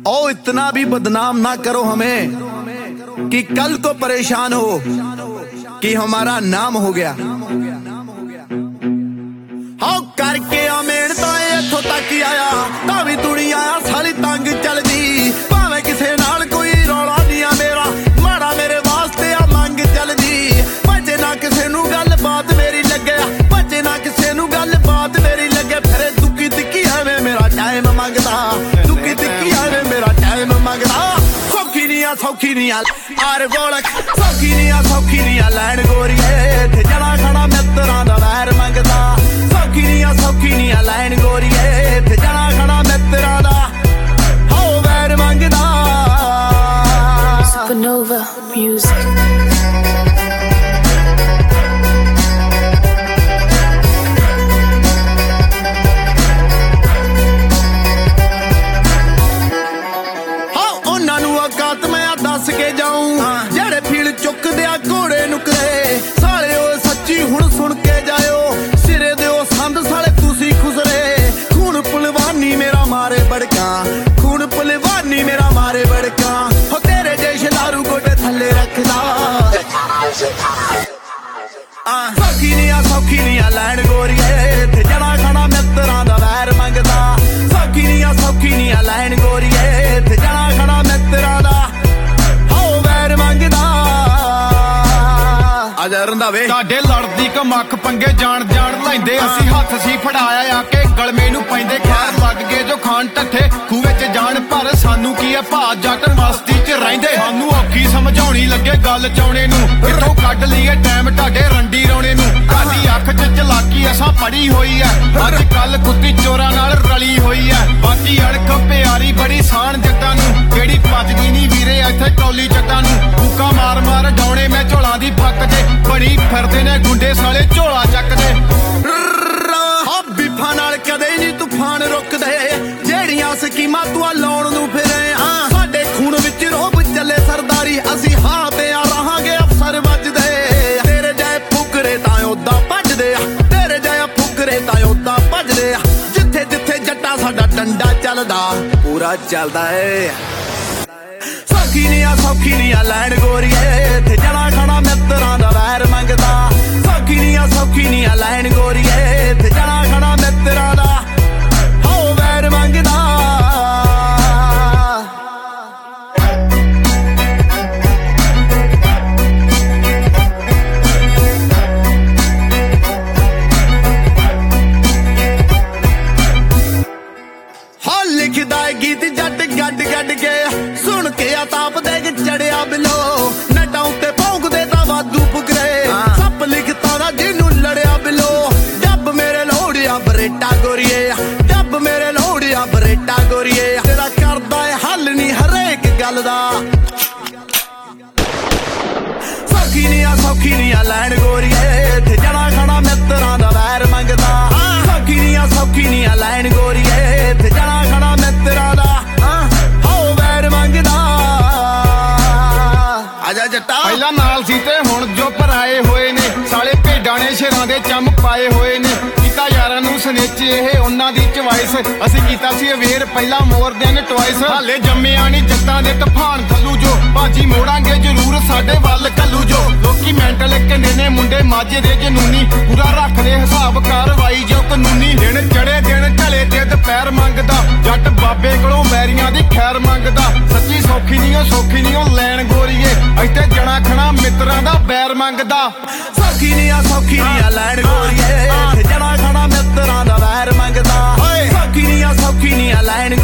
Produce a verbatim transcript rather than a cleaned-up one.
ओ इतना भी बदनाम ना करो हमें कि कल को परेशान हो कि हमारा नाम हो गया। हाँ करके आ मेहनत इथों तक आया तां भी दुनिया सारी तंग चलदी, भावें किसे नाल कोई रौला नहीं आ मेरा माड़ा मेरे वास्ते आ मंग चलदी। भजे ना किसे नू गल बात मेरी लगे, भजे ना किसे नू गल बात मेरी लगे, फिर दुखी तिक्की है मेरा टाइम मंगदा, दुखी तिक्की है मेरा टाइम मंगदा। सौखी नहीं आ सौखी नहीं आ आर बोलक, सौखी नहीं आ सौखी नहीं आ लैन गोरीए थे जड़ा खड़ा मित्तरां दा वैर मंगदा। सौखी नहीं आ सौखी नहीं आ लैन गोरीए थे जड़ा खड़ा मित्तरां दा हो वैर मंगदा। Supernova Music। दस के जाऊं जेड़े फील चुक दिया घोड़े नुकरे साले ओ सच्ची हुण सुन के जायो, सिरे दे संद साले तुसी खुसरे। खून पुलवानी मेरा मारे बड़का, खून पुलवानी मेरा मारे बड़का, हो तेरे जैसे दारू गोटे थल्ले रखदा। सौखी नहीं आ सौखी नहीं आ लैन गोरीए थे जड़ा खाना मित्तरां दा वैर मंगदा। सौखी नहीं आ सौखी नहीं आ लैन गोरीए थे जड़ा खाना मित्तरां दा ਸਾਡੇ ਲੜਦੀ ਕਮੱਖ ਪੰਗੇ ਜਾਣ ਜਾਣ ਲੈਂਦੇ, ਅਸੀਂ ਹੱਥ ਸੀ ਫੜਾਇਆ ਆ ਕੇ ਗਲਮੇ ਨੂੰ ਪੈਂਦੇ। ਖੈਰ ਲੱਗ ਗਏ ਜੋ ਖਾਣ ਟੱਠੇ ਖੂਹੇ ਚ ਜਾਣ, ਪਰ ਸਾਨੂੰ ਕੀ ਆ ਭਾ ਜੱਟ ਮਸਤੀ ਚ ਰਹਿੰਦੇ। ਸਾਨੂੰ ਔਖੀ ਸਮਝਾਉਣੀ ਲੱਗੇ ਗੱਲ ਚਾਉਣੇ ਨੂੰ, ਕਿੱਥੋਂ ਕੱਢ ਲਈਏ ਟਾਈਮ ਤੁਹਾਡੇ ਰੰਡੀ ਰੋਣੇ ਨੂੰ। ਤੁਹਾਡੀ ਅੱਖ ਚ ਚਲਾਕੀ ਅਸਾਂ ਪੜੀ ਹੋਈ ਐ, ਅੱਜ ਕੱਲ ਕੁੱਤੀ ਚੋਰਾਂ ਨਾਲ ਰਲੀ ਹੋਈ ਐ। ਬਾਕੀ ਅਣਖ ਪਿਆਰੀ ਬੜੀ ਸਾਨ ਜੱਟਾਂ ਨੂੰ, ਕਿਹੜੀ ਭੱਜਦੀ ਨਹੀਂ ਵੀਰੇ ਇੱਥੇ ਕੌਲੀ ਜੱਟਾਂ ਨੂੰ। ਕੂਕਾ ਮਾਰ ਮਾਰ ਡਾਉਣੇ ਮੈਂ ਝੋਲਾਂ ਦੀ ਫੱਕ ਜੇ ਬਣੀ ਫਿਰਦੇ ਨੇ ਗੁੰਡੇ ਸਾਲੇ ਝੋਲਾ ਚੱਕਦੇ। ਬਿਫਾ ਨਾਲ ਕਦੇ ਨਹੀਂ ਤੂਫਾਨ ਰੁਕਦੇ, ਜਿਹੜੀਆਂ ਸਕੀਮਾਂ ਤੂੰ ਲਾਉਣ ਨੂੰ ਫਿਰੇ। ਹਾਂ ਸਾਡੇ ਖੂਨ ਵਿੱਚ ਰੋਬ ਚੱਲੇ ਸਰਦਾਰੀ, ਅਸੀਂ ਹਾਂ ਤੇ ਆ ਰਹਾਂਗੇ ਅਫਸਰ ਵੱਜਦੇ। ਤੇਰੇ ਜਾਏ ਫੁਕਰੇ ਤਾਂ ਉਦਾਂ ਭੱਜਦੇ ਆ, ਤੇਰੇ ਜਾਏ ਫੁਕਰੇ ਤਾਂ ਉਦਾਂ ਭੱਜਦੇ ਆ। ਜਿੱਥੇ ਜਿੱਥੇ ਜੱਟਾ ਸਾਡਾ ਡੰਡਾ ਚੱਲਦਾ ਪੂਰਾ ਚੱਲਦਾ ਏ। ਸੌਖੀ ਨਹੀਂ ਆ ਸੌਖੀ ਨਹੀਂ ਆ ਲੈਣ ਗੋਰੀਏ ਥੇ ਜੜਾ ਖਾਣਾ ਮਿੱਤਰਾਂ ਦਾ ਵੈਰ ਮੰਗਦਾ। ਸੌਖੀ ਨਹੀਂ ਆ ਸੌਖੀ ਨਹੀਂ ਆ ਲੈਣ ਗੋਰੀਏ ਥੇ ਜੜਾ ਖਾਣਾ ਮਿੱਤਰਾਂ ਦਾ ਹੋ ਵੈਰ ਮੰਗਦਾ। ਹਾਂ ਲਿਖਦਾ ਗੀਤ ਜੱਟ ਗੱਡ ਗੱਡ ਕੇ ਸੁਣ ਕੇ ਆ ਤਾਪ ਦੇ ਚੜਿਆ ਬਿਲੋ, ਨਟਾਂ ਉੱਤੇ ਭੌਂਕਦੇ ਤਾਂ ਵਾਧੂ ਫੁਕਰੇ। ਸੱਪ ਲਿਖਤਾ ਦਾ ਜਿਹਨੂੰ ਲੜਿਆ ਬਿਲੋ, ਡੱਬ ਮੇਰੇ ਲੋੜਿਆ ਬਰੇਟਾ ਗੋਰੀਏ, ਡੱਬ ਮੇਰੇ ਲੋੜਿਆ ਬਰੇਟਾ ਗੋਰੀਏ। ਤੇਰਾ ਕਰਦਾ ਏ ਹੱਲ ਨਹੀਂ ਹਰੇਕ ਗੱਲ ਦਾ। ਸੌਖੀ ਨਹੀਂ ਆ ਸੌਖੀ ਨਹੀਂ ਆ ਲੈਣ ਗੋਰੀਏ ਥੇ ਜੜਾ ਖਾਣਾ ਮਿੱਤਰਾਂ ਦਾ ਵੈਰ ਮੰਗਦਾ। ਸੌਖੀ ਨਹੀਂ ਆ ਸੌਖੀ ਨਹੀਂ ਆ ਲੈਣ ਗੋਰੀਏ ਥੇ ਜੜਾ ਖਾਣਾ ਮਿੱਤਰਾਂ ਦਾ ਹੋ ਵੈਰ ਮੰਗਦਾ। ਆਜਾ ਜੱਟਾ ਪਹਿਲਾਂ ਨਾਲ ਸੀ ਤੇ ਹੁਣ ਜੋ ਪਰਾਏ ਹੋਏ ਨੇ, ਸਾਲੇ ਭੇਡਾਂ ਨੇ ਸ਼ੇਰਾਂ ਦੇ ਚੰਮ ਪਾਏ ਹੋਏ ਨੇ। ਕੀਤਾ ਯਾਰਾਂ ਨੂੰ ਸਨੇਚੇ ਇਹ ਉਹਨਾਂ ਦੀ ਚਵਾਇਸ, ਅਸੀਂ ਕੀਤਾ ਸੀ ਅਵੇਅਰ ਪਹਿਲਾਂ ਮੋਰ ਦੈਨ ਟਵਾਈਸ। ਹਾਲੇ ਜੰਮਿਆ ਨਹੀਂ ਜੱਟਾਂ ਦੇ ਤੂਫਾਨ ਥੱਲੂ ਜੋ, ਬਾਜੀ ਮੋੜਾਂਗੇ ਜ਼ਰੂਰ ਸਾਡੇ ਵੱਲ ਕੱਲੂ ਜੋ। ਲੋਕੀ ਮੈਂਟਲ ਕਿੰਨੇ ਨੇ ਮੁੰਡੇ ਮਾਝੇ ਦੇ ਜਨੂਨੀ, ਪੂਰਾ ਰੱਖਦੇ ਹਿਸਾਬ ਕਾਰਵਾਈ ਜੋ ਕਾਨੂੰਨੀ। ਦਿਨ ਚੜੇ ਦਿਨ ਢਲੇ ਤੇ ਦੁਪਹਿਰ ਮੰਗਦਾ, ਜੱਟ ਬਾਬੇ ਕੋਲੋਂ ਵੈਰੀਆਂ ਦੀ ਖੈਰ ਮੰਗਦਾ। ਸੱਚੀ ਸੌਖੀ ਨਹੀਂ ਉਹ ਸੌਖੀ ਨਹੀਂ ਉਹ ਲੈਣ ਗੋਰੀਏ, ਇੱਥੇ ਜਣਾ ਖਣਾ ਮਿੱਤਰਾਂ ਦਾ ਬੈਰ ਮੰਗਦਾ। ਸੌਖੀ ਨਹੀਂ ਆ ਸੌਖੀ ਨਹੀਂ ਆ ਲੈਣ ਗੋਰੀਏ ਥੇ ਜਣਾ ਖਣਾ ਮਿੱਤਰਾਂ ਦਾ ਵੈਰ ਮੰਗਦਾ। ਸੌਖੀ ਨਹੀਂ ਆ ਸੌਖੀ ਨਹੀਂ ਆ ਲੈਣ